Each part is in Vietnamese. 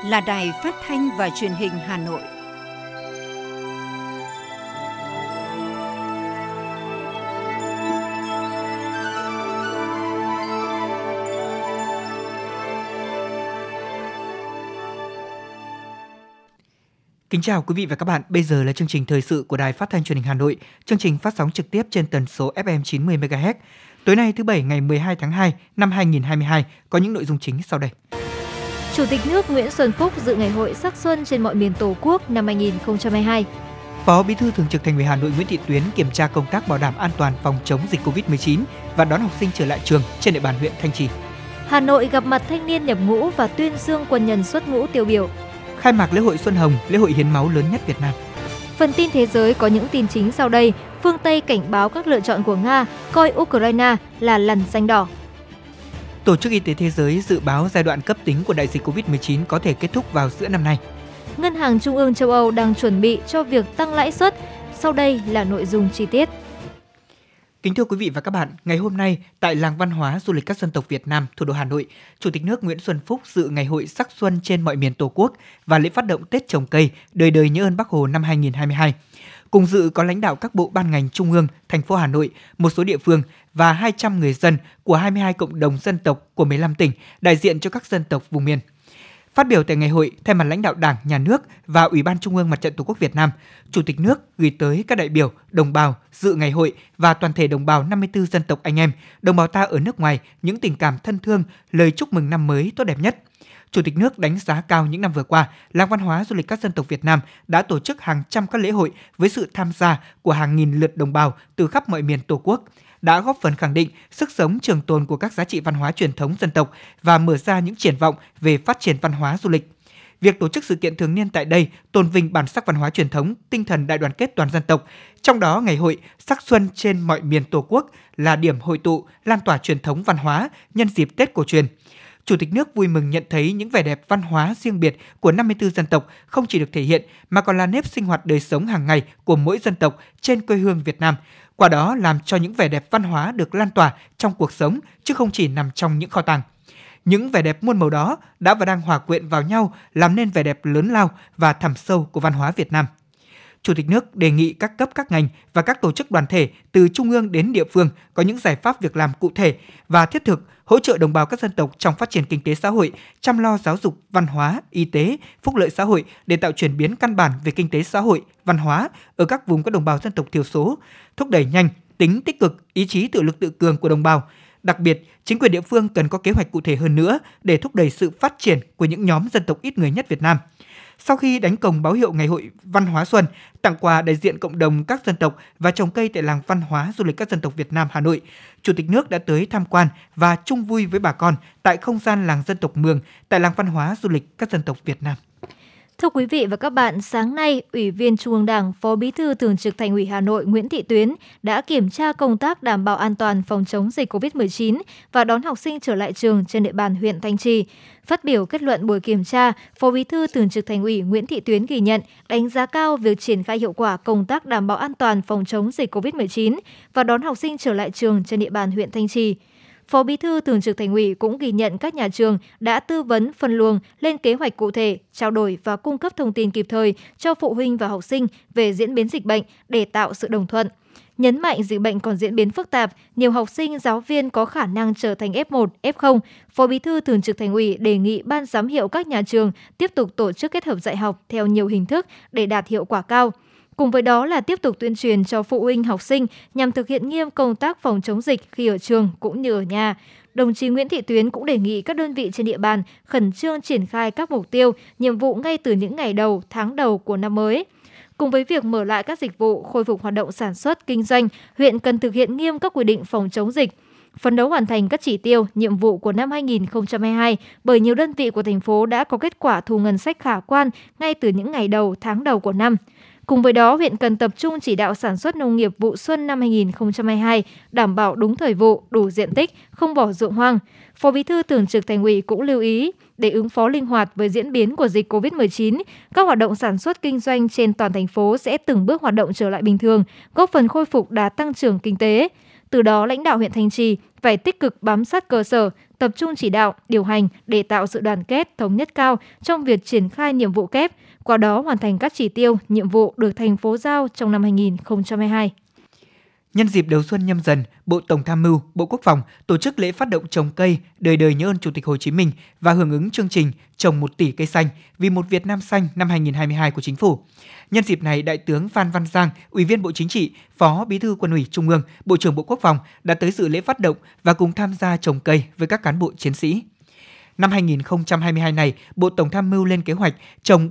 là Đài Phát thanh và Truyền hình Hà Nội. Kính chào quý vị và các bạn. Bây giờ là chương trình thời sự của Đài Phát thanh Truyền hình Hà Nội. Chương trình phát sóng trực tiếp trên tần số FM 90 MHz. Tối nay thứ Bảy ngày 12 tháng 2 năm 2022 có những nội dung chính sau đây. Chủ tịch nước Nguyễn Xuân Phúc dự ngày hội sắc xuân trên mọi miền Tổ quốc năm 2022. Phó Bí thư Thường trực Thành ủy Hà Nội Nguyễn Thị Tuyến kiểm tra công tác bảo đảm an toàn phòng chống dịch Covid-19 và đón học sinh trở lại trường trên địa bàn huyện Thanh Trì. Hà Nội gặp mặt thanh niên nhập ngũ và tuyên dương quân nhân xuất ngũ tiêu biểu. Khai mạc lễ hội Xuân Hồng, lễ hội hiến máu lớn nhất Việt Nam. Phần tin thế giới có những tin chính sau đây. Phương Tây cảnh báo các lựa chọn của Nga coi Ukraine là lằn ranh đỏ. Tổ chức Y tế Thế giới dự báo giai đoạn cấp tính của đại dịch Covid-19 có thể kết thúc vào giữa năm nay. Ngân hàng Trung ương châu Âu đang chuẩn bị cho việc tăng lãi suất. Sau đây là nội dung chi tiết. Kính thưa quý vị và các bạn, ngày hôm nay tại Làng Văn hóa Du lịch các dân tộc Việt Nam, thủ đô Hà Nội, Chủ tịch nước Nguyễn Xuân Phúc dự ngày hội sắc xuân trên mọi miền Tổ quốc và lễ phát động Tết trồng cây, đời đời nhớ ơn Bác Hồ năm 2022. Cùng dự có lãnh đạo các bộ ban ngành trung ương, thành phố Hà Nội, một số địa phương và 200 người dân của 22 cộng đồng dân tộc của 15 tỉnh, đại diện cho các dân tộc vùng miền. Phát biểu tại ngày hội, thay mặt lãnh đạo Đảng, Nhà nước và Ủy ban Trung ương Mặt trận Tổ quốc Việt Nam, Chủ tịch nước gửi tới các đại biểu, đồng bào dự ngày hội và toàn thể đồng bào 54 dân tộc anh em, đồng bào ta ở nước ngoài những tình cảm thân thương, lời chúc mừng năm mới tốt đẹp nhất. Chủ tịch nước đánh giá cao những năm vừa qua, Làng Văn hóa Du lịch các dân tộc Việt Nam đã tổ chức hàng trăm các lễ hội với sự tham gia của hàng nghìn lượt đồng bào từ khắp mọi miền Tổ quốc, đã góp phần khẳng định sức sống trường tồn của các giá trị văn hóa truyền thống dân tộc và mở ra những triển vọng về phát triển văn hóa du lịch. Việc tổ chức sự kiện thường niên tại đây tôn vinh bản sắc văn hóa truyền thống, tinh thần đại đoàn kết toàn dân tộc. Trong đó, ngày hội sắc xuân trên mọi miền Tổ quốc là điểm hội tụ, lan tỏa truyền thống văn hóa nhân dịp Tết cổ truyền. Chủ tịch nước vui mừng nhận thấy những vẻ đẹp văn hóa riêng biệt của 54 dân tộc không chỉ được thể hiện mà còn là nếp sinh hoạt đời sống hàng ngày của mỗi dân tộc trên quê hương Việt Nam. Qua đó làm cho những vẻ đẹp văn hóa được lan tỏa trong cuộc sống chứ không chỉ nằm trong những kho tàng. Những vẻ đẹp muôn màu đó đã và đang hòa quyện vào nhau làm nên vẻ đẹp lớn lao và thẳm sâu của văn hóa Việt Nam. Chủ tịch nước đề nghị các cấp các ngành và các tổ chức đoàn thể từ trung ương đến địa phương có những giải pháp việc làm cụ thể và thiết thực hỗ trợ đồng bào các dân tộc trong phát triển kinh tế xã hội, chăm lo giáo dục, văn hóa, y tế, phúc lợi xã hội để tạo chuyển biến căn bản về kinh tế xã hội, văn hóa ở các vùng các đồng bào dân tộc thiểu số, thúc đẩy nhanh tính tích cực, ý chí tự lực tự cường của đồng bào. Đặc biệt, chính quyền địa phương cần có kế hoạch cụ thể hơn nữa để thúc đẩy sự phát triển của những nhóm dân tộc ít người nhất Việt Nam. Sau khi đánh cồng báo hiệu ngày hội Văn hóa Xuân, tặng quà đại diện cộng đồng các dân tộc và trồng cây tại Làng Văn hóa Du lịch các dân tộc Việt Nam Hà Nội, Chủ tịch nước đã tới tham quan và chung vui với bà con tại không gian làng dân tộc Mường tại Làng Văn hóa Du lịch các dân tộc Việt Nam. Thưa quý vị và các bạn, sáng nay, Ủy viên Trung ương Đảng, Phó Bí thư Thường trực Thành ủy Hà Nội Nguyễn Thị Tuyến đã kiểm tra công tác đảm bảo an toàn phòng chống dịch COVID-19 và đón học sinh trở lại trường trên địa bàn huyện Thanh Trì. Phát biểu kết luận buổi kiểm tra, Phó Bí thư Thường trực Thành ủy Nguyễn Thị Tuyến ghi nhận, đánh giá cao việc triển khai hiệu quả công tác đảm bảo an toàn phòng chống dịch COVID-19 và đón học sinh trở lại trường trên địa bàn huyện Thanh Trì. Phó Bí thư Thường trực Thành ủy cũng ghi nhận các nhà trường đã tư vấn, phân luồng, lên kế hoạch cụ thể, trao đổi và cung cấp thông tin kịp thời cho phụ huynh và học sinh về diễn biến dịch bệnh để tạo sự đồng thuận. Nhấn mạnh dịch bệnh còn diễn biến phức tạp, nhiều học sinh, giáo viên có khả năng trở thành F1, F0. Phó Bí thư Thường trực Thành ủy đề nghị ban giám hiệu các nhà trường tiếp tục tổ chức kết hợp dạy học theo nhiều hình thức để đạt hiệu quả cao. Cùng với đó là tiếp tục tuyên truyền cho phụ huynh học sinh nhằm thực hiện nghiêm công tác phòng chống dịch khi ở trường cũng như ở nhà. Đồng chí Nguyễn Thị Tuyến cũng đề nghị các đơn vị trên địa bàn khẩn trương triển khai các mục tiêu, nhiệm vụ ngay từ những ngày đầu, tháng đầu của năm mới. Cùng với việc mở lại các dịch vụ, khôi phục hoạt động sản xuất, kinh doanh, huyện cần thực hiện nghiêm các quy định phòng chống dịch, phấn đấu hoàn thành các chỉ tiêu, nhiệm vụ của năm 2022 bởi nhiều đơn vị của thành phố đã có kết quả thu ngân sách khả quan ngay từ những ngày đầu, tháng đầu của năm. Cùng với đó, huyện cần tập trung chỉ đạo sản xuất nông nghiệp vụ xuân năm 2022, đảm bảo đúng thời vụ, đủ diện tích, không bỏ ruộng hoang. Phó Bí thư Thường trực Thành ủy cũng lưu ý, để ứng phó linh hoạt với diễn biến của dịch COVID-19, các hoạt động sản xuất kinh doanh trên toàn thành phố sẽ từng bước hoạt động trở lại bình thường, góp phần khôi phục đà tăng trưởng kinh tế. Từ đó, lãnh đạo huyện Thanh Trì phải tích cực bám sát cơ sở, tập trung chỉ đạo, điều hành để tạo sự đoàn kết, thống nhất cao trong việc triển khai nhiệm vụ kép, qua đó hoàn thành các chỉ tiêu, nhiệm vụ được thành phố giao trong năm 2022. Nhân dịp đầu xuân Nhâm Dần, Bộ Tổng tham mưu, Bộ Quốc phòng tổ chức lễ phát động trồng cây đời đời nhớ ơn Chủ tịch Hồ Chí Minh và hưởng ứng chương trình trồng 1 tỷ cây xanh vì một Việt Nam xanh năm 2022 của Chính phủ. Nhân dịp này, Đại tướng Phan Văn Giang, Ủy viên Bộ Chính trị, Phó Bí thư Quân ủy Trung ương, Bộ trưởng Bộ Quốc phòng đã tới dự lễ phát động và cùng tham gia trồng cây với các cán bộ chiến sĩ. Năm 2022 này, Bộ Tổng tham mưu lên kế hoạch trồng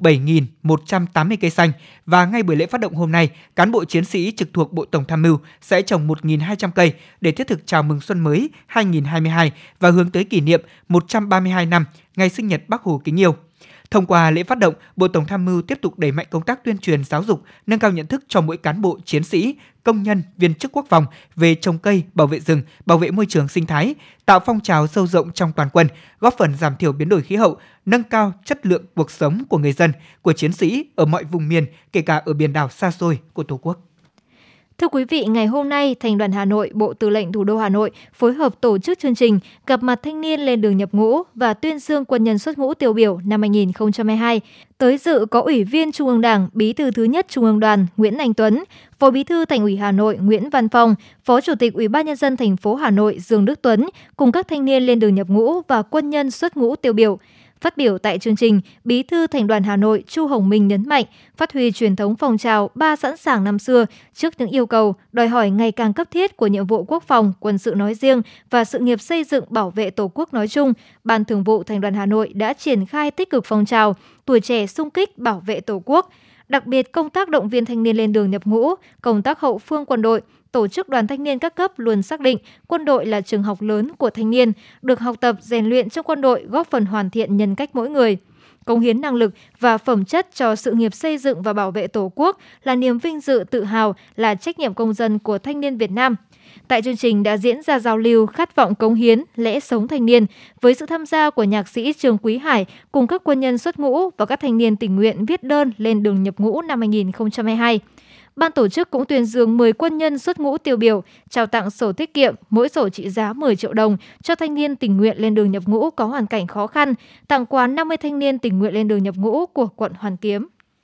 7.180 cây xanh và ngay buổi lễ phát động hôm nay, cán bộ chiến sĩ trực thuộc Bộ Tổng tham mưu sẽ trồng 1.200 cây để thiết thực chào mừng xuân mới 2022 và hướng tới kỷ niệm 132 năm ngày sinh nhật Bác Hồ kính yêu. Thông qua lễ phát động, Bộ Tổng tham mưu tiếp tục đẩy mạnh công tác tuyên truyền giáo dục, nâng cao nhận thức cho mỗi cán bộ, chiến sĩ, công nhân, viên chức quốc phòng về trồng cây, bảo vệ rừng, bảo vệ môi trường sinh thái, tạo phong trào sâu rộng trong toàn quân, góp phần giảm thiểu biến đổi khí hậu, nâng cao chất lượng cuộc sống của người dân, của chiến sĩ ở mọi vùng miền, kể cả ở biển đảo xa xôi của Tổ quốc. Thưa quý vị, ngày hôm nay, Thành đoàn Hà Nội, Bộ Tư lệnh Thủ đô Hà Nội phối hợp tổ chức chương trình gặp mặt thanh niên lên đường nhập ngũ và tuyên dương quân nhân xuất ngũ tiêu biểu năm 2022. Tới dự có Ủy viên Trung ương Đảng, Bí thư thứ nhất Trung ương Đoàn Nguyễn Anh Tuấn, Phó Bí thư Thành ủy Hà Nội Nguyễn Văn Phong, Phó Chủ tịch Ủy ban Nhân dân thành phố Hà Nội Dương Đức Tuấn cùng các thanh niên lên đường nhập ngũ và quân nhân xuất ngũ tiêu biểu. Phát biểu tại chương trình, Bí thư Thành đoàn Hà Nội Chu Hồng Minh nhấn mạnh phát huy truyền thống phong trào 3 sẵn sàng năm xưa trước những yêu cầu, đòi hỏi ngày càng cấp thiết của nhiệm vụ quốc phòng, quân sự nói riêng và sự nghiệp xây dựng bảo vệ Tổ quốc nói chung. Ban Thường vụ Thành đoàn Hà Nội đã triển khai tích cực phong trào tuổi trẻ xung kích bảo vệ Tổ quốc. Đặc biệt, công tác động viên thanh niên lên đường nhập ngũ, công tác hậu phương quân đội, tổ chức đoàn thanh niên các cấp luôn xác định quân đội là trường học lớn của thanh niên, được học tập rèn luyện trong quân đội góp phần hoàn thiện nhân cách mỗi người. Cống hiến năng lực và phẩm chất cho sự nghiệp xây dựng và bảo vệ Tổ quốc là niềm vinh dự tự hào, là trách nhiệm công dân của thanh niên Việt Nam. Tại chương trình đã diễn ra giao lưu khát vọng cống hiến, lẽ sống thanh niên với sự tham gia của nhạc sĩ Trương Quý Hải cùng các quân nhân xuất ngũ và các thanh niên tình nguyện viết đơn lên đường nhập ngũ năm 2022. Ban tổ chức cũng tuyên dương 10 quân nhân xuất ngũ tiêu biểu, trao tặng sổ tiết kiệm, mỗi sổ trị giá 10 triệu đồng cho thanh niên tình nguyện lên đường nhập ngũ có hoàn cảnh khó khăn, tặng quà 50 thanh niên tình nguyện lên đường nhập ngũ của quận Hoàn Kiếm.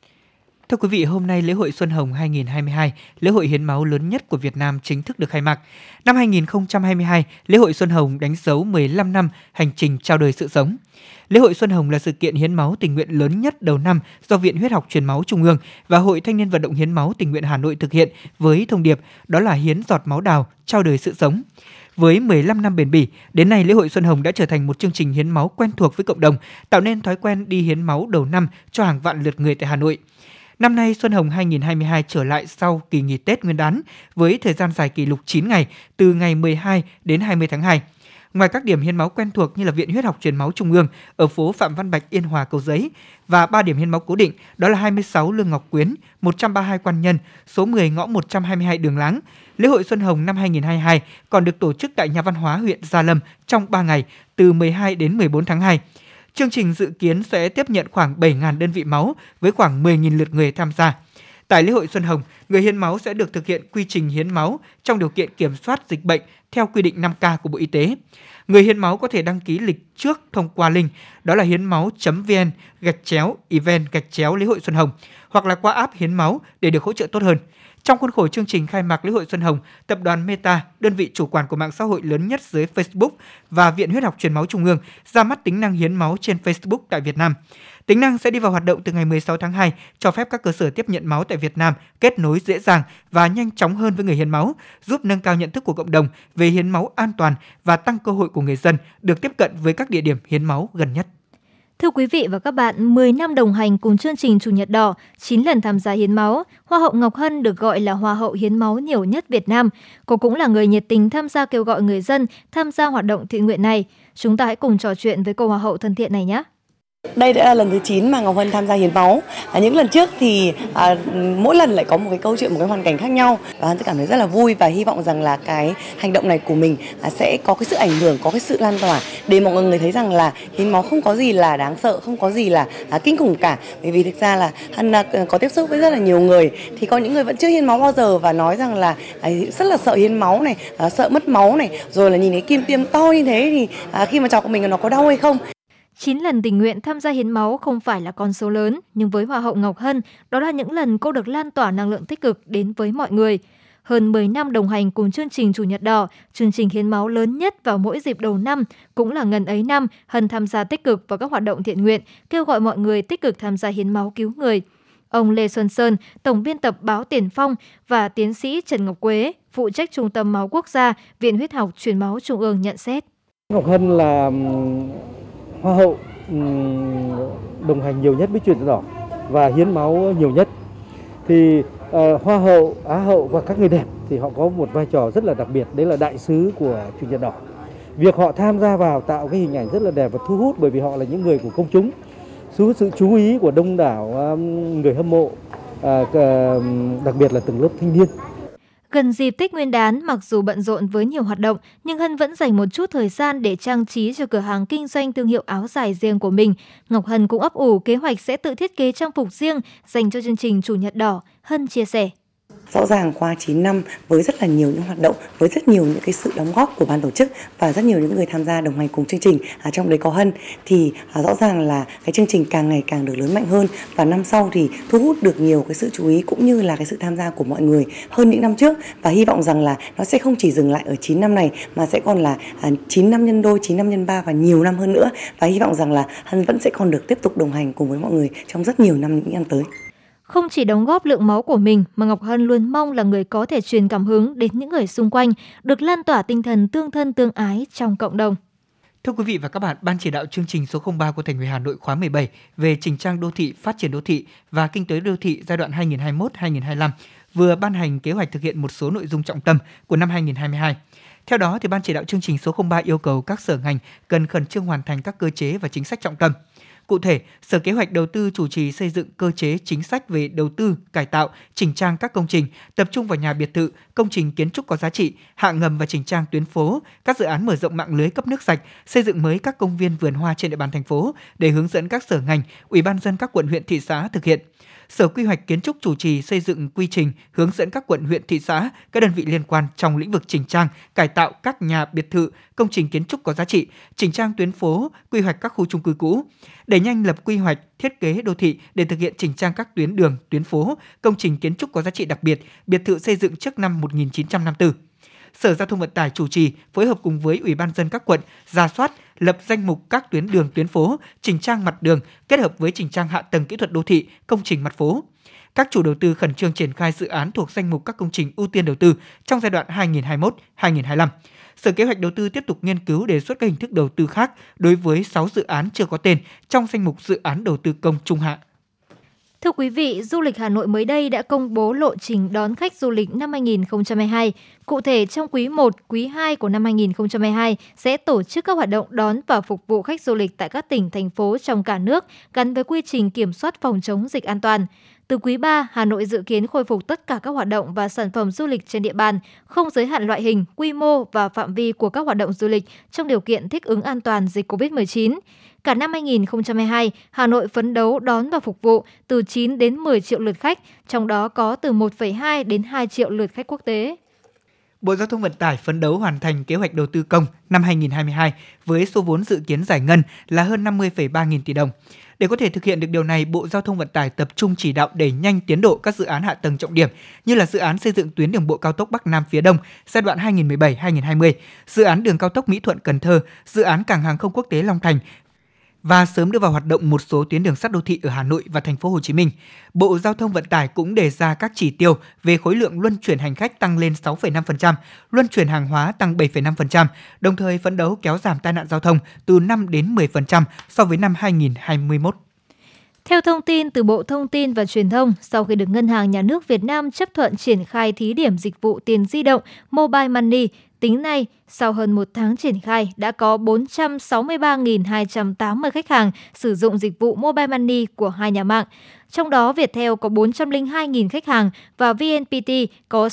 Thưa quý vị, hôm nay lễ hội Xuân Hồng 2022, lễ hội hiến máu lớn nhất của Việt Nam chính thức được khai mạc. Năm 2022, lễ hội Xuân Hồng đánh dấu 15 năm hành trình chào đời sự sống. Lễ hội Xuân Hồng là sự kiện hiến máu tình nguyện lớn nhất đầu năm do Viện Huyết học Truyền máu Trung ương và Hội Thanh niên Vận động Hiến máu tình nguyện Hà Nội thực hiện với thông điệp đó là hiến giọt máu đào, chào đời sự sống. Với 15 năm bền bỉ, đến nay lễ hội Xuân Hồng đã trở thành một chương trình hiến máu quen thuộc với cộng đồng, tạo nên thói quen đi hiến máu đầu năm cho hàng vạn lượt người tại Hà Nội. Năm nay, Xuân Hồng 2022 trở lại sau kỳ nghỉ Tết Nguyên đán với thời gian dài kỷ lục 9 ngày, từ ngày 12 đến 20 tháng 2. Ngoài các điểm hiến máu quen thuộc như là Viện Huyết học Truyền máu Trung ương ở phố Phạm Văn Bạch, Yên Hòa, Cầu Giấy và 3 điểm hiến máu cố định, đó là 26 Lương Ngọc Quyến, 132 Quan Nhân, số 10 ngõ 122 Đường Láng. Lễ hội Xuân Hồng năm 2022 còn được tổ chức tại Nhà văn hóa huyện Gia Lâm trong 3 ngày, từ 12 đến 14 tháng 2. Chương trình dự kiến sẽ tiếp nhận khoảng 7.000 đơn vị máu với khoảng 10.000 lượt người tham gia. Tại lễ hội Xuân Hồng, người hiến máu sẽ được thực hiện quy trình hiến máu trong điều kiện kiểm soát dịch bệnh theo quy định 5K của Bộ Y tế. Người hiến máu có thể đăng ký lịch trước thông qua link đó là hiến máu.vn/event/lễ hội Xuân Hồng hoặc là qua app hiến máu để được hỗ trợ tốt hơn. Trong khuôn khổ chương trình khai mạc lễ hội Xuân Hồng, tập đoàn Meta, đơn vị chủ quản của mạng xã hội lớn nhất dưới Facebook và Viện Huyết học Truyền máu Trung ương ra mắt tính năng hiến máu trên Facebook tại Việt Nam. Tính năng sẽ đi vào hoạt động từ ngày 16 tháng 2, cho phép các cơ sở tiếp nhận máu tại Việt Nam kết nối dễ dàng và nhanh chóng hơn với người hiến máu, giúp nâng cao nhận thức của cộng đồng về hiến máu an toàn và tăng cơ hội của người dân được tiếp cận với các địa điểm hiến máu gần nhất. Thưa quý vị và các bạn, 10 năm đồng hành cùng chương trình Chủ nhật đỏ, 9 lần tham gia hiến máu, Hoa hậu Ngọc Hân được gọi là Hoa hậu hiến máu nhiều nhất Việt Nam. Cô cũng là người nhiệt tình tham gia kêu gọi người dân tham gia hoạt động thiện nguyện này. Chúng ta hãy cùng trò chuyện với cô Hoa hậu thân thiện này nhé! Đây đã là lần thứ 9 mà Ngọc Hân tham gia hiến máu. Những lần trước thì mỗi lần lại có một cái câu chuyện, một cái hoàn cảnh khác nhau. Và Hân sẽ cảm thấy rất là vui và hy vọng rằng là cái hành động này của mình sẽ có cái sự ảnh hưởng, có cái sự lan tỏa để mọi người thấy rằng là hiến máu không có gì là đáng sợ, không có gì là kinh khủng cả. Bởi vì thực ra là Hân có tiếp xúc với rất là nhiều người, thì có những người vẫn chưa hiến máu bao giờ và nói rằng là rất là sợ hiến máu này, sợ mất máu này, rồi là nhìn thấy kim tiêm to như thế thì khi mà chọc của mình nó có đau hay không. 9 lần tình nguyện tham gia hiến máu không phải là con số lớn, nhưng với Hoa hậu Ngọc Hân, đó là những lần cô được lan tỏa năng lượng tích cực đến với mọi người. Hơn 10 năm đồng hành cùng chương trình Chủ nhật đỏ, chương trình hiến máu lớn nhất vào mỗi dịp đầu năm, cũng là ngần ấy năm Hân tham gia tích cực vào các hoạt động thiện nguyện, kêu gọi mọi người tích cực tham gia hiến máu cứu người. Ông Lê Xuân Sơn, tổng biên tập báo Tiền Phong và tiến sĩ Trần Ngọc Quế, phụ trách Trung tâm Máu Quốc gia, Viện Huyết học Truyền máu Trung ương nhận xét. Ngọc Hân là Hoa hậu đồng hành nhiều nhất với Chủ nhật đỏ và hiến máu nhiều nhất. Thì Hoa hậu, Á hậu và các người đẹp thì họ có một vai trò rất là đặc biệt, đấy là đại sứ của Chủ nhật đỏ. Việc họ tham gia vào tạo cái hình ảnh rất là đẹp và thu hút, bởi vì họ là những người của công chúng, thu hút sự chú ý của đông đảo người hâm mộ, đặc biệt là từng lớp thanh niên. Gần dịp Tết Nguyên đán, mặc dù bận rộn với nhiều hoạt động, nhưng Hân vẫn dành một chút thời gian để trang trí cho cửa hàng kinh doanh thương hiệu áo dài riêng của mình. Ngọc Hân cũng ấp ủ kế hoạch sẽ tự thiết kế trang phục riêng dành cho chương trình Chủ nhật đỏ. Hân chia sẻ. Rõ ràng qua 9 năm với rất là nhiều những hoạt động, với rất nhiều những cái sự đóng góp của ban tổ chức và rất nhiều những người tham gia đồng hành cùng chương trình, trong đấy có Hân, thì rõ ràng là cái chương trình càng ngày càng được lớn mạnh hơn, và năm sau thì thu hút được nhiều cái sự chú ý cũng như là cái sự tham gia của mọi người hơn những năm trước, và hy vọng rằng là nó sẽ không chỉ dừng lại ở 9 năm này mà sẽ còn là 9 năm nhân đôi, 9 năm nhân 3 và nhiều năm hơn nữa, và hy vọng rằng là Hân vẫn sẽ còn được tiếp tục đồng hành cùng với mọi người trong rất nhiều năm, những năm tới. Không chỉ đóng góp lượng máu của mình mà Ngọc Hân luôn mong là người có thể truyền cảm hứng đến những người xung quanh, được lan tỏa tinh thần tương thân tương ái trong cộng đồng. Thưa quý vị và các bạn, Ban chỉ đạo chương trình số 03 của Thành ủy Hà Nội khóa 17 về chỉnh trang đô thị, phát triển đô thị và kinh tế đô thị giai đoạn 2021-2025 vừa ban hành kế hoạch thực hiện một số nội dung trọng tâm của năm 2022. Theo đó, Ban chỉ đạo chương trình số 03 yêu cầu các sở ngành cần khẩn trương hoàn thành các cơ chế và chính sách trọng tâm. Cụ thể, Sở Kế hoạch Đầu tư chủ trì xây dựng cơ chế chính sách về đầu tư, cải tạo, chỉnh trang các công trình, tập trung vào nhà biệt thự, công trình kiến trúc có giá trị, hạ ngầm và chỉnh trang tuyến phố, các dự án mở rộng mạng lưới cấp nước sạch, xây dựng mới các công viên vườn hoa trên địa bàn thành phố để hướng dẫn các sở ngành, Ủy ban nhân dân các quận huyện thị xã thực hiện. Sở Quy hoạch Kiến trúc chủ trì xây dựng quy trình hướng dẫn các quận huyện thị xã, các đơn vị liên quan trong lĩnh vực chỉnh trang, cải tạo các nhà biệt thự, công trình kiến trúc có giá trị, chỉnh trang tuyến phố, quy hoạch các khu chung cư cũ. Đẩy nhanh lập quy hoạch, thiết kế đô thị để thực hiện chỉnh trang các tuyến đường, tuyến phố, công trình kiến trúc có giá trị đặc biệt, biệt thự xây dựng trước năm 1954. Sở Giao thông Vận tải chủ trì phối hợp cùng với Ủy ban nhân dân các quận rà soát, lập danh mục các tuyến đường, tuyến phố, chỉnh trang mặt đường kết hợp với chỉnh trang hạ tầng kỹ thuật đô thị, công trình mặt phố. Các chủ đầu tư khẩn trương triển khai dự án thuộc danh mục các công trình ưu tiên đầu tư trong giai đoạn 2021-2025. Sở Kế hoạch Đầu tư tiếp tục nghiên cứu đề xuất các hình thức đầu tư khác đối với 6 dự án chưa có tên trong danh mục dự án đầu tư công trung hạn. Thưa quý vị, Du lịch Hà Nội mới đây đã công bố lộ trình đón khách du lịch năm 2022. Cụ thể, trong quý 1, quý 2 của năm 2022 sẽ tổ chức các hoạt động đón và phục vụ khách du lịch tại các tỉnh, thành phố trong cả nước gắn với quy trình kiểm soát phòng chống dịch an toàn. Từ quý 3, Hà Nội dự kiến khôi phục tất cả các hoạt động và sản phẩm du lịch trên địa bàn, không giới hạn loại hình, quy mô và phạm vi của các hoạt động du lịch trong điều kiện thích ứng an toàn dịch COVID-19. Cả năm 2022, Hà Nội phấn đấu đón và phục vụ từ 9 đến 10 triệu lượt khách, trong đó có từ 1,2 đến 2 triệu lượt khách quốc tế. Bộ Giao thông Vận tải phấn đấu hoàn thành kế hoạch đầu tư công năm 2022 với số vốn dự kiến giải ngân là hơn 50,3 nghìn tỷ đồng. Để có thể thực hiện được điều này, Bộ Giao thông Vận tải tập trung chỉ đạo đẩy nhanh tiến độ các dự án hạ tầng trọng điểm như là dự án xây dựng tuyến đường bộ cao tốc Bắc Nam phía Đông giai đoạn 2017-2020, dự án đường cao tốc Mỹ Thuận - Cần Thơ, dự án cảng hàng không quốc tế Long Thành và sớm đưa vào hoạt động một số tuyến đường sắt đô thị ở Hà Nội và thành phố Hồ Chí Minh. Bộ Giao thông Vận tải cũng đề ra các chỉ tiêu về khối lượng luân chuyển hành khách tăng lên 6,5%, luân chuyển hàng hóa tăng 7,5%, đồng thời phấn đấu kéo giảm tai nạn giao thông từ 5 đến 10% so với năm 2021. Theo thông tin từ Bộ Thông tin và Truyền thông, sau khi được Ngân hàng Nhà nước Việt Nam chấp thuận triển khai thí điểm dịch vụ tiền di động Mobile Money, tính nay, sau hơn một tháng triển khai, đã có 463.280 khách hàng sử dụng dịch vụ Mobile Money của hai nhà mạng. Trong đó, Viettel có 402.000 khách hàng và VNPT có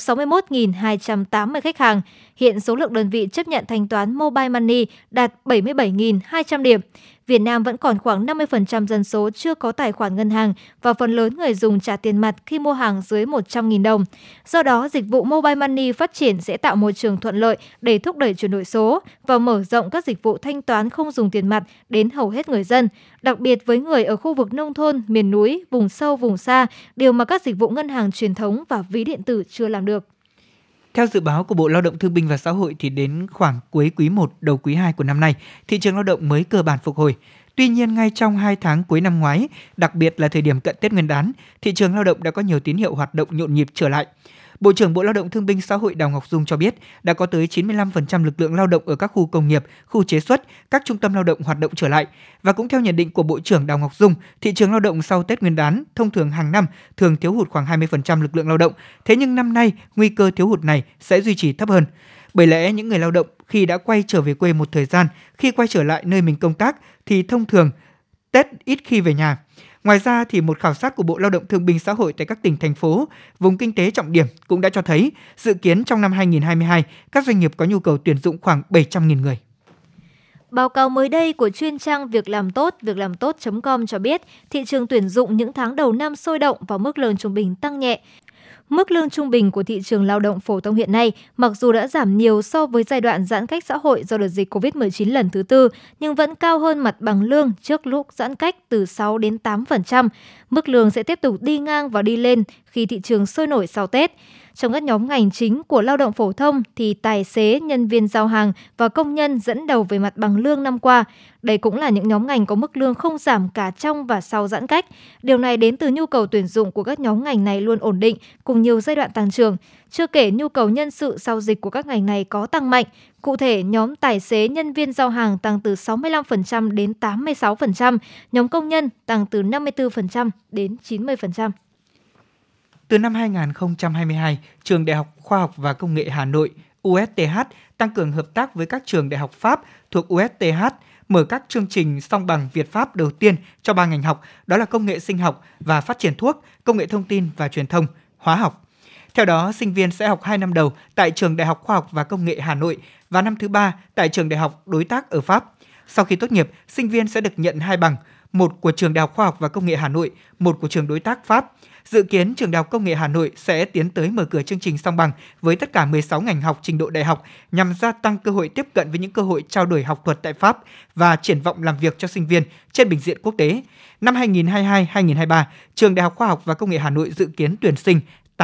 61.280 khách hàng. Hiện số lượng đơn vị chấp nhận thanh toán Mobile Money đạt 77.200 điểm. Việt Nam vẫn còn khoảng 50% dân số chưa có tài khoản ngân hàng và phần lớn người dùng trả tiền mặt khi mua hàng dưới 100.000 đồng. Do đó, dịch vụ Mobile Money phát triển sẽ tạo môi trường thuận lợi để thúc đẩy chuyển đổi số và mở rộng các dịch vụ thanh toán không dùng tiền mặt đến hầu hết người dân, đặc biệt với người ở khu vực nông thôn, miền núi, vùng sâu, vùng xa, điều mà các dịch vụ ngân hàng truyền thống và ví điện tử chưa làm được. Theo dự báo của Bộ Lao động Thương binh và Xã hội thì đến khoảng cuối quý 1, đầu quý 2 của năm nay, thị trường lao động mới cơ bản phục hồi. Tuy nhiên, ngay trong 2 tháng cuối năm ngoái, đặc biệt là thời điểm cận Tết Nguyên đán, thị trường lao động đã có nhiều tín hiệu hoạt động nhộn nhịp trở lại. Bộ trưởng Bộ Lao động Thương binh Xã hội Đào Ngọc Dung cho biết đã có tới 95% lực lượng lao động ở các khu công nghiệp, khu chế xuất, các trung tâm lao động hoạt động trở lại. Và cũng theo nhận định của Bộ trưởng Đào Ngọc Dung, thị trường lao động sau Tết Nguyên đán thông thường hàng năm thường thiếu hụt khoảng 20% lực lượng lao động. Thế nhưng năm nay, nguy cơ thiếu hụt này sẽ duy trì thấp hơn. Bởi lẽ những người lao động khi đã quay trở về quê một thời gian, khi quay trở lại nơi mình công tác thì thông thường Tết ít khi về nhà. Ngoài ra thì một khảo sát của Bộ Lao động Thương binh Xã hội tại các tỉnh, thành phố, vùng kinh tế trọng điểm cũng đã cho thấy dự kiến trong năm 2022, các doanh nghiệp có nhu cầu tuyển dụng khoảng 700.000 người. Báo cáo mới đây của chuyên trang Việc làm tốt, việclamtốt.com cho biết thị trường tuyển dụng những tháng đầu năm sôi động và mức lương trung bình tăng nhẹ. Mức lương trung bình của thị trường lao động phổ thông hiện nay mặc dù đã giảm nhiều so với giai đoạn giãn cách xã hội do đợt dịch Covid-19 lần thứ tư, nhưng vẫn cao hơn mặt bằng lương trước lúc giãn cách từ 6 đến 8%. Mức lương sẽ tiếp tục đi ngang và đi lên khi thị trường sôi nổi sau Tết. Trong các nhóm ngành chính của lao động phổ thông thì tài xế, nhân viên giao hàng và công nhân dẫn đầu về mặt bằng lương năm qua. Đây cũng là những nhóm ngành có mức lương không giảm cả trong và sau giãn cách. Điều này đến từ nhu cầu tuyển dụng của các nhóm ngành này luôn ổn định cùng nhiều giai đoạn tăng trưởng. Chưa kể nhu cầu nhân sự sau dịch của các ngành này có tăng mạnh. Cụ thể, nhóm tài xế, nhân viên giao hàng tăng từ 65% đến 86%, nhóm công nhân tăng từ 54% đến 90%. Từ năm 2022, Trường Đại học Khoa học và Công nghệ Hà Nội USTH tăng cường hợp tác với các trường đại học Pháp thuộc USTH, mở các chương trình song bằng Việt-Pháp đầu tiên cho 3 ngành học, đó là công nghệ sinh học và phát triển thuốc, công nghệ thông tin và truyền thông, hóa học. Theo đó, sinh viên sẽ học 2 năm đầu tại Trường Đại học Khoa học và Công nghệ Hà Nội và năm thứ 3 tại Trường Đại học đối tác ở Pháp. Sau khi tốt nghiệp, sinh viên sẽ được nhận 2 bằng, một của Trường Đại học Khoa học và Công nghệ Hà Nội, một của trường đối tác Pháp. Dự kiến Trường Đại học Công nghệ Hà Nội sẽ tiến tới mở cửa chương trình song bằng với tất cả 16 ngành học trình độ đại học nhằm gia tăng cơ hội tiếp cận với những cơ hội trao đổi học thuật tại Pháp và triển vọng làm việc cho sinh viên trên bình diện quốc tế. Năm 2022-2023, Trường Đại học Khoa học và Công nghệ Hà Nội dự kiến tuyển sinh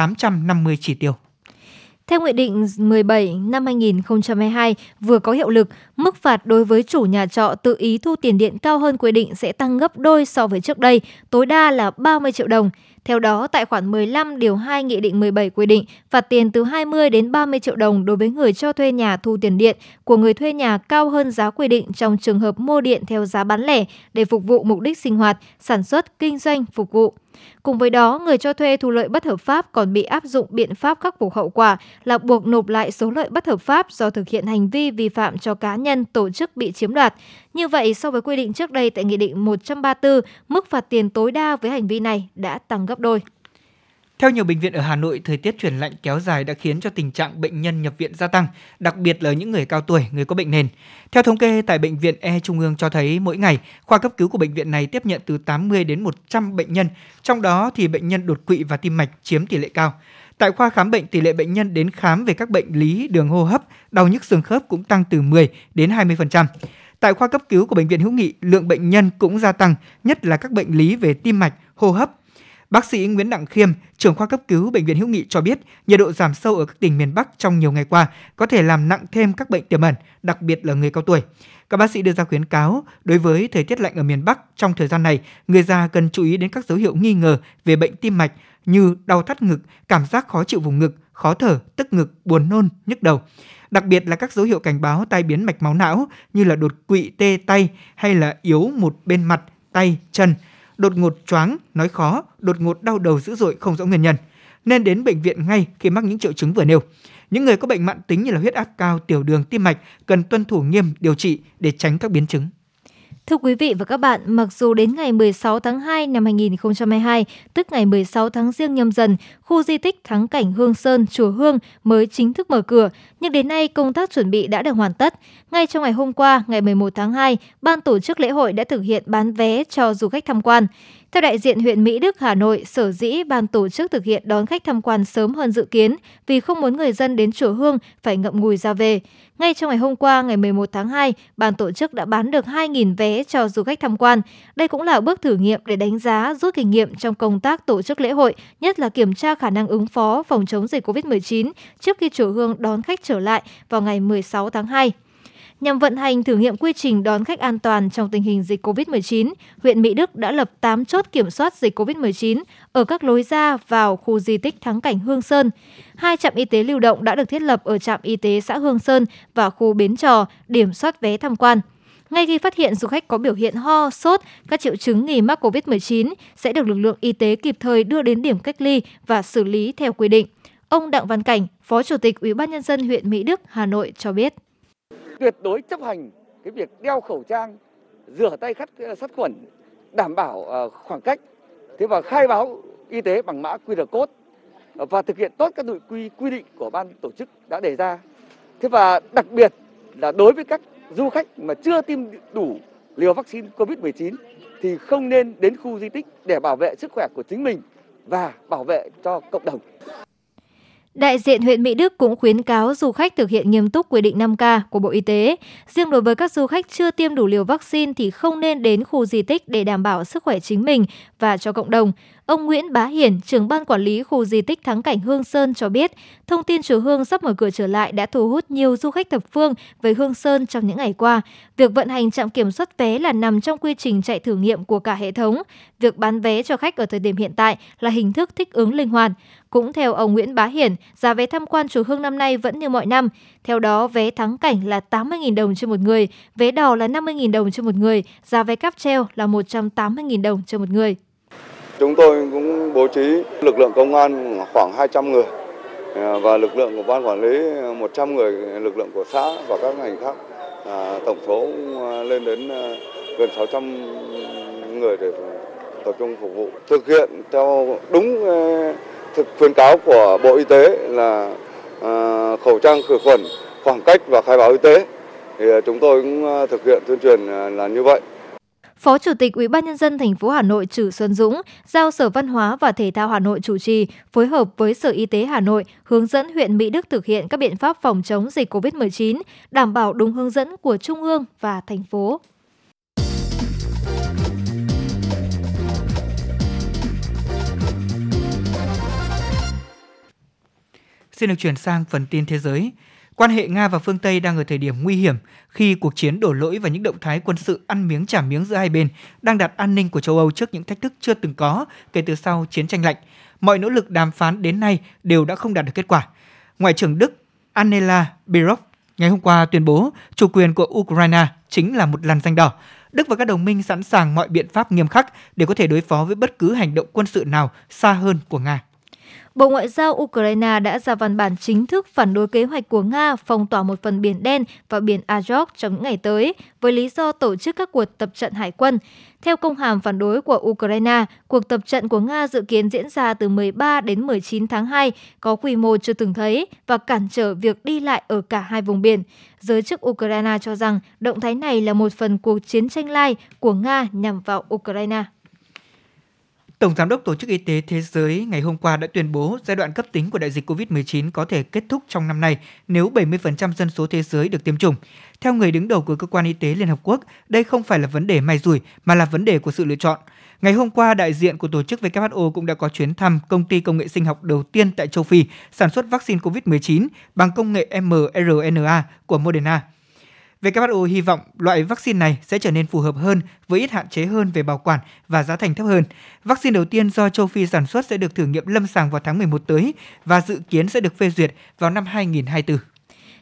850 chỉ tiêu. Theo Nghị định 17 năm 2022 vừa có hiệu lực, mức phạt đối với chủ nhà trọ tự ý thu tiền điện cao hơn quy định sẽ tăng gấp đôi so với trước đây, tối đa là 30 triệu đồng. Theo đó, tại khoản 15 điều 2 Nghị định 17 quy định, phạt tiền từ 20 đến 30 triệu đồng đối với người cho thuê nhà thu tiền điện của người thuê nhà cao hơn giá quy định trong trường hợp mua điện theo giá bán lẻ để phục vụ mục đích sinh hoạt, sản xuất, kinh doanh, phục vụ. Cùng với đó, người cho thuê thu lợi bất hợp pháp còn bị áp dụng biện pháp khắc phục hậu quả là buộc nộp lại số lợi bất hợp pháp do thực hiện hành vi vi phạm cho cá nhân, tổ chức bị chiếm đoạt. Như vậy, so với quy định trước đây tại Nghị định 134, mức phạt tiền tối đa với hành vi này đã tăng gấp đôi. Theo nhiều bệnh viện ở Hà Nội, thời tiết chuyển lạnh kéo dài đã khiến cho tình trạng bệnh nhân nhập viện gia tăng, đặc biệt là những người cao tuổi, người có bệnh nền. Theo thống kê tại Bệnh viện E Trung ương cho thấy mỗi ngày, khoa cấp cứu của bệnh viện này tiếp nhận từ 80 đến 100 bệnh nhân, trong đó thì bệnh nhân đột quỵ và tim mạch chiếm tỷ lệ cao. Tại khoa khám bệnh, tỷ lệ bệnh nhân đến khám về các bệnh lý đường hô hấp, đau nhức xương khớp cũng tăng từ 10 đến 20%. Tại khoa cấp cứu của Bệnh viện Hữu Nghị, lượng bệnh nhân cũng gia tăng, nhất là các bệnh lý về tim mạch, hô hấp. Bác sĩ Nguyễn Đặng Khiêm, trưởng khoa cấp cứu Bệnh viện Hữu Nghị cho biết, nhiệt độ giảm sâu ở các tỉnh miền Bắc trong nhiều ngày qua có thể làm nặng thêm các bệnh tiềm ẩn, đặc biệt là người cao tuổi. Các bác sĩ đưa ra khuyến cáo, đối với thời tiết lạnh ở miền Bắc trong thời gian này, người già cần chú ý đến các dấu hiệu nghi ngờ về bệnh tim mạch như đau thắt ngực, cảm giác khó chịu vùng ngực, khó thở, tức ngực, buồn nôn, nhức đầu. Đặc biệt là các dấu hiệu cảnh báo tai biến mạch máu não như là đột quỵ tê tay hay là yếu một bên mặt, tay, chân, đột ngột choáng, nói khó, đột ngột đau đầu dữ dội không rõ nguyên nhân. nên đến bệnh viện ngay khi mắc những triệu chứng vừa nêu. Những người có bệnh mãn tính như là huyết áp cao, tiểu đường, tim mạch cần tuân thủ nghiêm điều trị để tránh các biến chứng. Thưa quý vị và các bạn, mặc dù đến ngày 16 tháng 2 năm 2022, tức ngày 16 tháng Giêng Nhâm Dần, khu di tích thắng cảnh Hương Sơn, Chùa Hương mới chính thức mở cửa, nhưng đến nay công tác chuẩn bị đã được hoàn tất. Ngay trong ngày hôm qua, ngày 11 tháng 2, ban tổ chức lễ hội đã thực hiện bán vé cho du khách tham quan. Theo đại diện huyện Mỹ Đức, Hà Nội, sở dĩ ban tổ chức thực hiện đón khách tham quan sớm hơn dự kiến vì không muốn người dân đến Chùa Hương phải ngậm ngùi ra về. Ngay trong ngày hôm qua, ngày 11 tháng 2, ban tổ chức đã bán được 2.000 vé cho du khách tham quan. Đây cũng là bước thử nghiệm để đánh giá, rút kinh nghiệm trong công tác tổ chức lễ hội, nhất là kiểm tra khả năng ứng phó phòng chống dịch COVID-19 trước khi Chùa Hương đón khách trở lại vào ngày 16 tháng 2. Nhằm vận hành thử nghiệm quy trình đón khách an toàn trong tình hình dịch COVID-19, huyện Mỹ Đức đã lập 8 chốt kiểm soát dịch COVID-19 ở các lối ra vào khu di tích thắng cảnh Hương Sơn. 2 trạm y tế lưu động đã được thiết lập ở trạm y tế xã Hương Sơn và khu Bến Trò, điểm soát vé tham quan. Ngay khi phát hiện du khách có biểu hiện ho, sốt, các triệu chứng nghi mắc COVID-19 sẽ được lực lượng y tế kịp thời đưa đến điểm cách ly và xử lý theo quy định. Ông Đặng Văn Cảnh, Phó Chủ tịch Ủy ban Nhân dân huyện Mỹ Đức, Hà Nội cho biết. Tuyệt đối chấp hành cái việc đeo khẩu trang, rửa tay sát khuẩn, đảm bảo khoảng cách, thế và khai báo y tế bằng mã QR code và thực hiện tốt các nội quy định của ban tổ chức đã đề ra. Thế và đặc biệt là đối với các du khách mà chưa tiêm đủ liều vaccine COVID-19 thì không nên đến khu di tích để bảo vệ sức khỏe của chính mình và bảo vệ cho cộng đồng. Đại diện huyện Mỹ Đức cũng khuyến cáo du khách thực hiện nghiêm túc quy định 5K của Bộ Y tế. Riêng đối với các du khách chưa tiêm đủ liều vaccine thì không nên đến khu di tích để đảm bảo sức khỏe chính mình và cho cộng đồng. Ông Nguyễn Bá Hiển, trưởng ban quản lý khu di tích thắng cảnh Hương Sơn cho biết, thông tin Chùa Hương sắp mở cửa trở lại đã thu hút nhiều du khách thập phương về Hương Sơn trong những ngày qua. Việc vận hành trạm kiểm soát vé là nằm trong quy trình chạy thử nghiệm của cả hệ thống. Việc bán vé cho khách ở thời điểm hiện tại là hình thức thích ứng linh hoạt. Cũng theo ông Nguyễn Bá Hiển, giá vé tham quan Chùa Hương năm nay vẫn như mọi năm. Theo đó, vé thắng cảnh là 80.000 đồng trên một người, vé đò là 50.000 đồng trên một người, giá vé cáp treo là 180.000 đồng trên một người. Chúng tôi cũng bố trí lực lượng công an khoảng 200 người và lực lượng của ban quản lý 100 người, lực lượng của xã và các ngành khác. Tổng số lên đến gần 600 người để tập trung phục vụ. Thực hiện theo đúng khuyến cáo của Bộ Y tế là khẩu trang khử khuẩn, khoảng cách và khai báo y tế. Thì chúng tôi cũng thực hiện tuyên truyền là như vậy. Phó Chủ tịch Ủy ban Nhân dân thành phố Hà Nội Trử Xuân Dũng giao Sở Văn hóa và Thể thao Hà Nội chủ trì, phối hợp với Sở Y tế Hà Nội hướng dẫn huyện Mỹ Đức thực hiện các biện pháp phòng chống dịch COVID-19, đảm bảo đúng hướng dẫn của Trung ương và thành phố. Xin được chuyển sang phần tin thế giới. Quan hệ Nga và phương Tây đang ở thời điểm nguy hiểm khi cuộc chiến đổ lỗi và những động thái quân sự ăn miếng trả miếng giữa hai bên đang đặt an ninh của châu Âu trước những thách thức chưa từng có kể từ sau chiến tranh lạnh. Mọi nỗ lực đàm phán đến nay đều đã không đạt được kết quả. Ngoại trưởng Đức Annalena Baerbock ngày hôm qua tuyên bố chủ quyền của Ukraine chính là một làn ranh đỏ. Đức và các đồng minh sẵn sàng mọi biện pháp nghiêm khắc để có thể đối phó với bất cứ hành động quân sự nào xa hơn của Nga. Bộ Ngoại giao Ukraine đã ra văn bản chính thức phản đối kế hoạch của Nga phong tỏa một phần Biển Đen và Biển Azov trong những ngày tới, với lý do tổ chức các cuộc tập trận hải quân. Theo công hàm phản đối của Ukraine, cuộc tập trận của Nga dự kiến diễn ra từ 13 đến 19 tháng 2, có quy mô chưa từng thấy và cản trở việc đi lại ở cả hai vùng biển. Giới chức Ukraine cho rằng động thái này là một phần cuộc chiến tranh lai của Nga nhằm vào Ukraine. Tổng Giám đốc Tổ chức Y tế Thế giới ngày hôm qua đã tuyên bố giai đoạn cấp tính của đại dịch COVID-19 có thể kết thúc trong năm nay nếu 70% dân số thế giới được tiêm chủng. Theo người đứng đầu của Cơ quan Y tế Liên Hợp Quốc, đây không phải là vấn đề may rủi mà là vấn đề của sự lựa chọn. Ngày hôm qua, đại diện của tổ chức WHO cũng đã có chuyến thăm công ty công nghệ sinh học đầu tiên tại châu Phi sản xuất vaccine COVID-19 bằng công nghệ mRNA của Moderna. WHO hy vọng loại vaccine này sẽ trở nên phù hợp hơn với ít hạn chế hơn về bảo quản và giá thành thấp hơn. Vaccine đầu tiên do châu Phi sản xuất sẽ được thử nghiệm lâm sàng vào tháng 11 tới và dự kiến sẽ được phê duyệt vào năm 2024.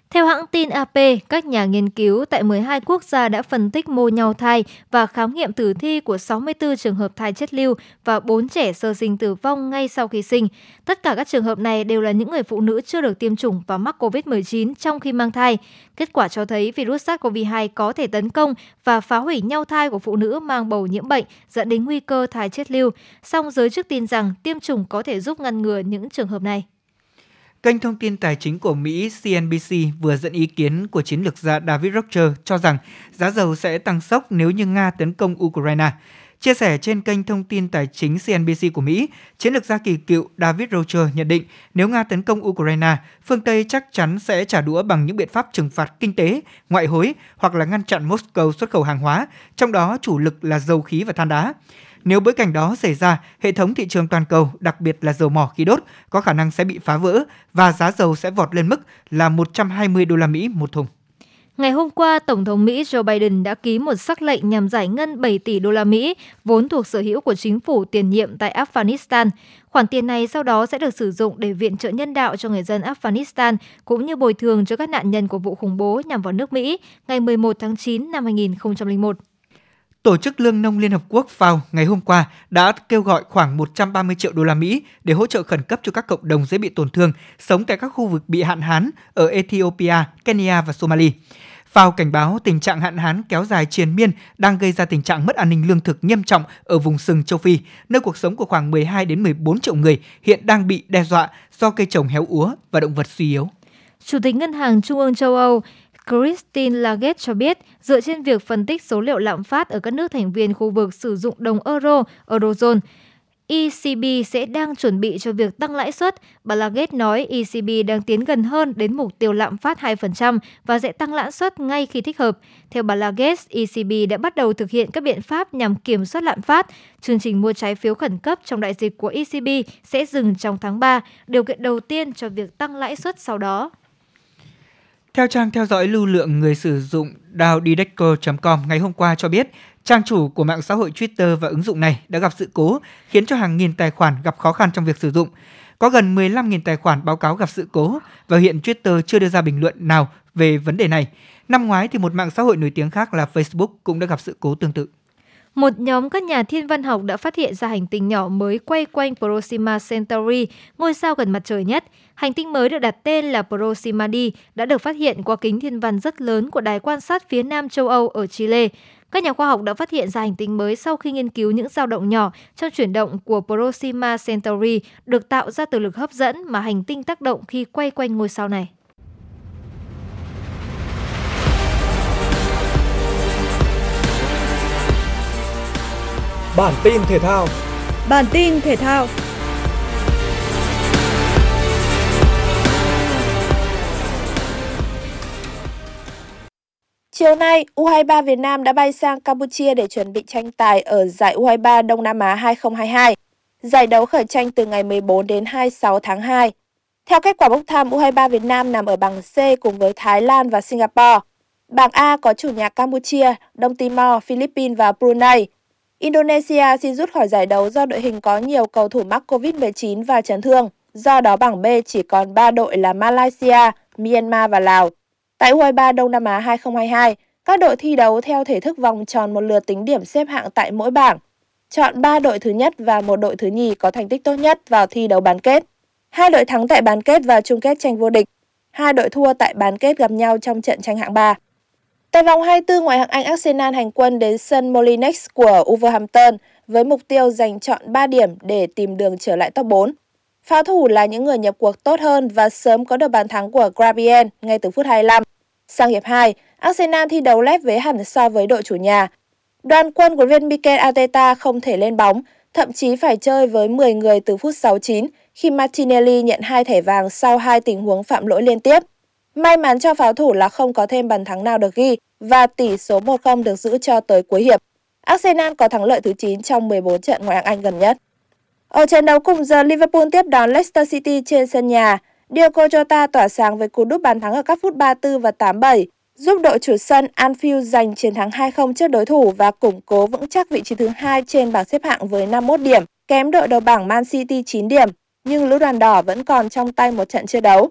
Theo hãng tin AP, các nhà nghiên cứu tại 12 quốc gia đã phân tích mô nhau thai và khám nghiệm tử thi của 64 trường hợp thai chất lưu và 4 trẻ sơ sinh tử vong ngay sau khi sinh. Tất cả các trường hợp này đều là những người phụ nữ chưa được tiêm chủng và mắc COVID-19 trong khi mang thai. Kết quả cho thấy virus SARS-CoV-2 có thể tấn công và phá hủy nhau thai của phụ nữ mang bầu nhiễm bệnh, dẫn đến nguy cơ thai chất lưu. Song giới chức tin rằng tiêm chủng có thể giúp ngăn ngừa những trường hợp này. Kênh thông tin tài chính của Mỹ CNBC vừa dẫn ý kiến của chiến lược gia David Rocher cho rằng giá dầu sẽ tăng sốc nếu như Nga tấn công Ukraine. Chia sẻ trên kênh thông tin tài chính CNBC của Mỹ, chiến lược gia kỳ cựu David Rocher nhận định nếu Nga tấn công Ukraine, phương Tây chắc chắn sẽ trả đũa bằng những biện pháp trừng phạt kinh tế, ngoại hối hoặc là ngăn chặn Moscow xuất khẩu hàng hóa, trong đó chủ lực là dầu khí và than đá. Nếu bối cảnh đó xảy ra, hệ thống thị trường toàn cầu, đặc biệt là dầu mỏ khí đốt, có khả năng sẽ bị phá vỡ và giá dầu sẽ vọt lên mức là 120 đô la Mỹ một thùng. Ngày hôm qua, Tổng thống Mỹ Joe Biden đã ký một sắc lệnh nhằm giải ngân 7 tỷ đô la Mỹ, vốn thuộc sở hữu của chính phủ tiền nhiệm tại Afghanistan. Khoản tiền này sau đó sẽ được sử dụng để viện trợ nhân đạo cho người dân Afghanistan, cũng như bồi thường cho các nạn nhân của vụ khủng bố nhằm vào nước Mỹ ngày 11 tháng 9 năm 2001. Tổ chức Lương nông Liên Hợp Quốc FAO ngày hôm qua đã kêu gọi khoảng 130 triệu đô la Mỹ để hỗ trợ khẩn cấp cho các cộng đồng dễ bị tổn thương sống tại các khu vực bị hạn hán ở Ethiopia, Kenya và Somalia. FAO cảnh báo tình trạng hạn hán kéo dài triền miên đang gây ra tình trạng mất an ninh lương thực nghiêm trọng ở vùng sừng châu Phi, nơi cuộc sống của khoảng 12 đến 14 triệu người hiện đang bị đe dọa do cây trồng héo úa và động vật suy yếu. Chủ tịch Ngân hàng Trung ương châu Âu Christine Lagarde cho biết, dựa trên việc phân tích số liệu lạm phát ở các nước thành viên khu vực sử dụng đồng euro, Eurozone, ECB sẽ đang chuẩn bị cho việc tăng lãi suất. Bà Lagarde nói ECB đang tiến gần hơn đến mục tiêu lạm phát 2% và sẽ tăng lãi suất ngay khi thích hợp. Theo bà Lagarde, ECB đã bắt đầu thực hiện các biện pháp nhằm kiểm soát lạm phát. Chương trình mua trái phiếu khẩn cấp trong đại dịch của ECB sẽ dừng trong tháng 3, điều kiện đầu tiên cho việc tăng lãi suất sau đó. Theo trang theo dõi lưu lượng người sử dụng dowdideco.com ngày hôm qua cho biết, trang chủ của mạng xã hội Twitter và ứng dụng này đã gặp sự cố, khiến cho hàng nghìn tài khoản gặp khó khăn trong việc sử dụng. Có gần 15.000 tài khoản báo cáo gặp sự cố và hiện Twitter chưa đưa ra bình luận nào về vấn đề này. Năm ngoái thì một mạng xã hội nổi tiếng khác là Facebook cũng đã gặp sự cố tương tự. Một nhóm các nhà thiên văn học đã phát hiện ra hành tinh nhỏ mới quay quanh Proxima Centauri, ngôi sao gần mặt trời nhất. Hành tinh mới được đặt tên là Proxima D đã được phát hiện qua kính thiên văn rất lớn của Đài quan sát phía Nam châu Âu ở Chile. Các nhà khoa học đã phát hiện ra hành tinh mới sau khi nghiên cứu những dao động nhỏ trong chuyển động của Proxima Centauri được tạo ra từ lực hấp dẫn mà hành tinh tác động khi quay quanh ngôi sao này. Bản tin thể thao. Chiều nay, U23 Việt Nam đã bay sang Campuchia để chuẩn bị tranh tài ở giải U23 Đông Nam Á 2022. Giải đấu khởi tranh từ ngày 14 đến 26 tháng 2. Theo kết quả bốc thăm, U23 Việt Nam nằm ở bảng C cùng với Thái Lan và Singapore. Bảng A có chủ nhà Campuchia, Đông Timor, Philippines và Brunei. Indonesia xin rút khỏi giải đấu do đội hình có nhiều cầu thủ mắc Covid-19 và chấn thương. Do đó bảng B chỉ còn 3 đội là Malaysia, Myanmar và Lào. Tại U23 Đông Nam Á 2022, các đội thi đấu theo thể thức vòng tròn một lượt tính điểm xếp hạng tại mỗi bảng. Chọn 3 đội thứ nhất và 1 đội thứ nhì có thành tích tốt nhất vào thi đấu bán kết. 2 đội thắng tại bán kết và chung kết tranh vô địch. 2 đội thua tại bán kết gặp nhau trong trận tranh hạng 3. Tại vòng 24 ngoại hạng Anh, Arsenal hành quân đến sân Molineux của Wolverhampton với mục tiêu giành trọn 3 điểm để tìm đường trở lại top 4. Pháo thủ là những người nhập cuộc tốt hơn và sớm có được bàn thắng của Gabriel ngay từ phút 25. Sang hiệp 2, Arsenal thi đấu lép vế hẳn so với đội chủ nhà. Đoàn quân của viên Mikel Arteta không thể lên bóng, thậm chí phải chơi với 10 người từ phút 69 khi Martinelli nhận 2 thẻ vàng sau 2 tình huống phạm lỗi liên tiếp. May mắn cho pháo thủ là không có thêm bàn thắng nào được ghi và tỷ số 1-0 được giữ cho tới cuối hiệp. Arsenal có thắng lợi thứ 9 trong 14 trận ngoại hạng Anh gần nhất. Ở trận đấu cùng giờ, Liverpool tiếp đón Leicester City trên sân nhà. Diogo Jota tỏa sáng với cú đúp bàn thắng ở các phút 34 và 87, giúp đội chủ sân Anfield giành chiến thắng 2-0 trước đối thủ và củng cố vững chắc vị trí thứ 2 trên bảng xếp hạng với 51 điểm, kém đội đầu bảng Man City 9 điểm, nhưng lữ đoàn đỏ vẫn còn trong tay một trận chưa đấu.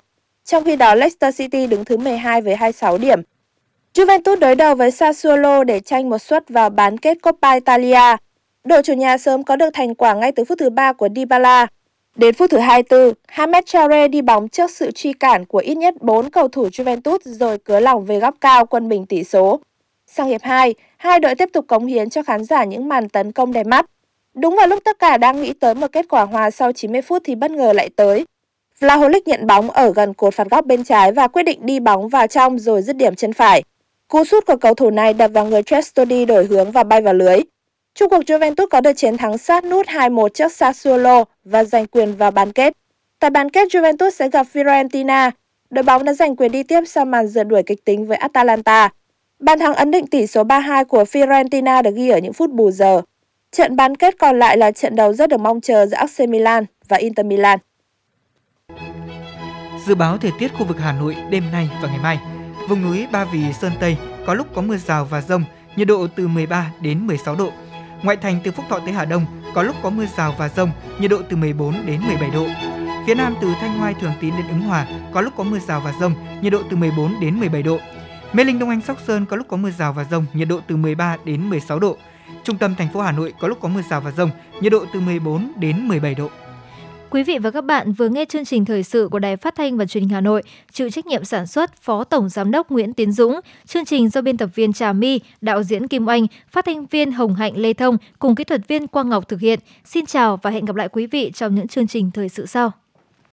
Trong khi đó, Leicester City đứng thứ 12 với 26 điểm. Juventus đối đầu với Sassuolo để tranh một suất vào bán kết Coppa Italia. Đội chủ nhà sớm có được thành quả ngay từ phút thứ 3 của Dybala. Đến phút thứ 24, Hamed Traore đi bóng trước sự truy cản của ít nhất 4 cầu thủ Juventus rồi cứa lòng về góc cao quân bình tỷ số. Sang hiệp 2, hai đội tiếp tục cống hiến cho khán giả những màn tấn công đẹp mắt. Đúng vào lúc tất cả đang nghĩ tới một kết quả hòa sau 90 phút thì bất ngờ lại tới. Vlahovic nhận bóng ở gần cột phạt góc bên trái và quyết định đi bóng vào trong rồi dứt điểm chân phải. Cú sút của cầu thủ này đập vào người Trestodi đổi hướng và bay vào lưới. Chung cuộc Juventus có được chiến thắng sát nút 2-1 trước Sassuolo và giành quyền vào bán kết. Tại bán kết, Juventus sẽ gặp Fiorentina. Đội bóng đã giành quyền đi tiếp sau màn rượt đuổi kịch tính với Atalanta. Bàn thắng ấn định tỷ số 3-2 của Fiorentina được ghi ở những phút bù giờ. Trận bán kết còn lại là trận đấu rất được mong chờ giữa AC Milan và Inter Milan. Dự báo thời tiết khu vực Hà Nội đêm nay và ngày mai. Vùng núi Ba Vì, Sơn Tây có lúc có mưa rào và dông, nhiệt độ từ 13 đến 16 độ. Ngoại thành từ Phúc Thọ tới Hà Đông có lúc có mưa rào và dông, nhiệt độ từ 14 đến 17 độ. Phía Nam từ Thanh Oai, Thường Tín đến Ứng Hòa có lúc có mưa rào và dông, nhiệt độ từ 14 đến 17 độ. Mê Linh, Đông Anh, Sóc Sơn có lúc có mưa rào và dông, nhiệt độ từ 13 đến 16 độ. Trung tâm thành phố Hà Nội có lúc có mưa rào và dông, nhiệt độ từ 14 đến 17 độ. Quý vị và các bạn vừa nghe chương trình thời sự của Đài Phát thanh và Truyền hình Hà Nội, chịu trách nhiệm sản xuất Phó Tổng Giám đốc Nguyễn Tiến Dũng, chương trình do biên tập viên Trà My, đạo diễn Kim Oanh, phát thanh viên Hồng Hạnh Lê Thông cùng kỹ thuật viên Quang Ngọc thực hiện. Xin chào và hẹn gặp lại quý vị trong những chương trình thời sự sau.